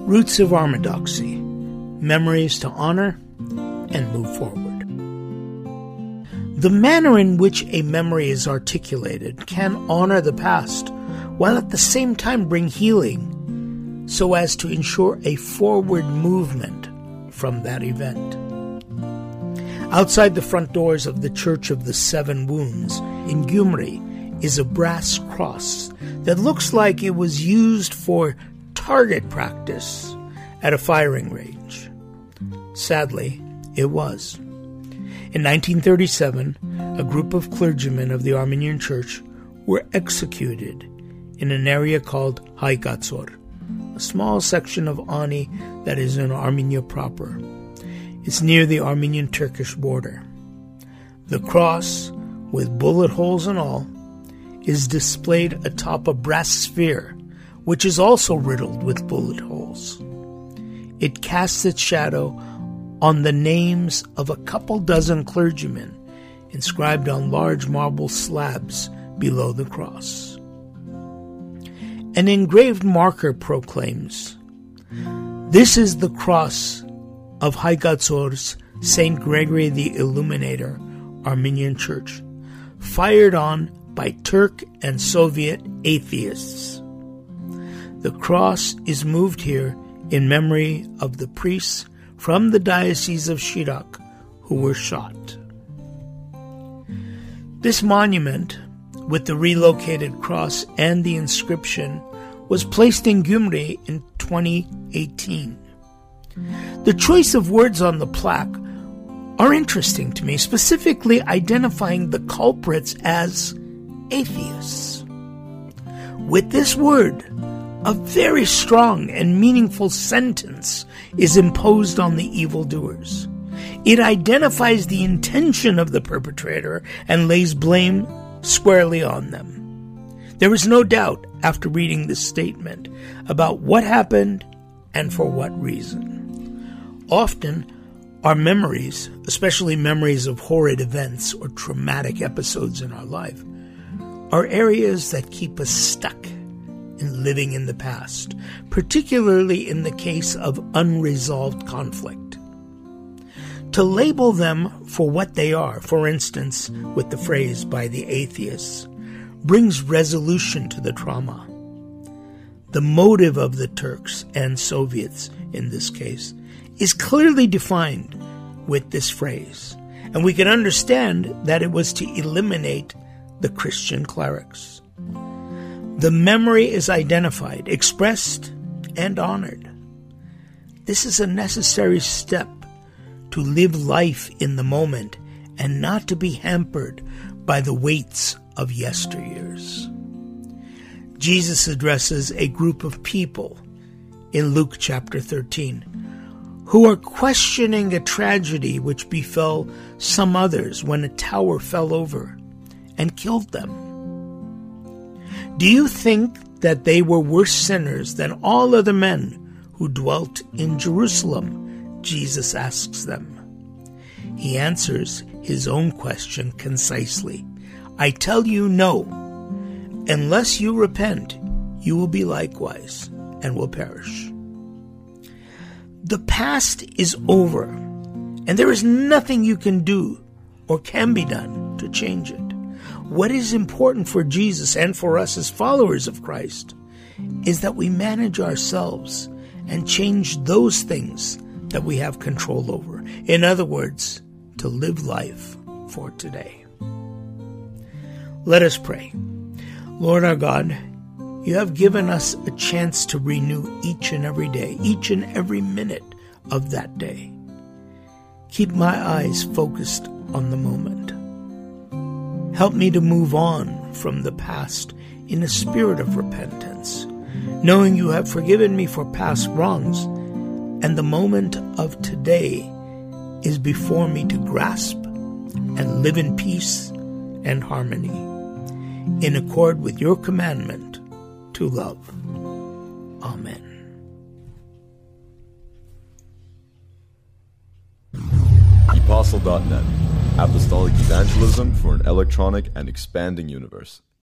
Roots of Orthodoxy, Memories to Honor and Move Forward. The manner in which a memory is articulated can honor the past, while at the same time bring healing, so as to ensure a forward movement from that event. Outside the front doors of the Church of the Seven Wounds in Gyumri is a brass cross that looks like it was used for target practice at a firing range. Sadly, it was. In 1937, a group of clergymen of the Armenian Church were executed in an area called Haygatsor, a small section of Ani that is in Armenia proper. It's near the Armenian-Turkish border. The cross, with bullet holes and all, is displayed atop a brass sphere, which is also riddled with bullet holes. It casts its shadow on the names of a couple dozen clergymen inscribed on large marble slabs below the cross. An engraved marker proclaims, "This is the cross of Haygatsor's St. Gregory the Illuminator Armenian Church, fired on by Turk and Soviet atheists. The cross is moved here in memory of the priests from the Diocese of Shirak who were shot." This monument, with the relocated cross and the inscription, was placed in Gyumri in 2018. The choice of words on the plaque are interesting to me, specifically identifying the culprits as atheists. With this word, a very strong and meaningful sentence is imposed on the evildoers. It identifies the intention of the perpetrator and lays blame squarely on them. There is no doubt, after reading this statement, about what happened and for what reason. Often, our memories, especially memories of horrid events or traumatic episodes in our life, are areas that keep us stuck in living in the past, particularly in the case of unresolved conflict. To label them for what they are, for instance, with the phrase "by the atheists," brings resolution to the trauma. The motive of the Turks and Soviets, in this case, is clearly defined with this phrase, and we can understand that it was to eliminate the Christian clerics. The memory is identified, expressed, and honored. This is a necessary step to live life in the moment and not to be hampered by the weights of yesteryears. Jesus addresses a group of people in Luke chapter 13 who are questioning a tragedy which befell some others when a tower fell over and killed them. Do you think that they were worse sinners than all other men who dwelt in Jerusalem? Jesus asks them. He answers his own question concisely. I tell you, no. Unless you repent, you will be likewise and will perish. The past is over, and there is nothing you can do or can be done to change it. What is important for Jesus and for us as followers of Christ is that we manage ourselves and change those things that we have control over. In other words, to live life for today. Let us pray. Lord our God, you have given us a chance to renew each and every day, each and every minute of that day. Keep my eyes focused on the moment. Help me to move on from the past in a spirit of repentance, knowing you have forgiven me for past wrongs, and the moment of today is before me to grasp and live in peace and harmony, in accord with your commandment to love. Amen. Apostle.net, Apostolic Evangelism for an electronic and expanding universe.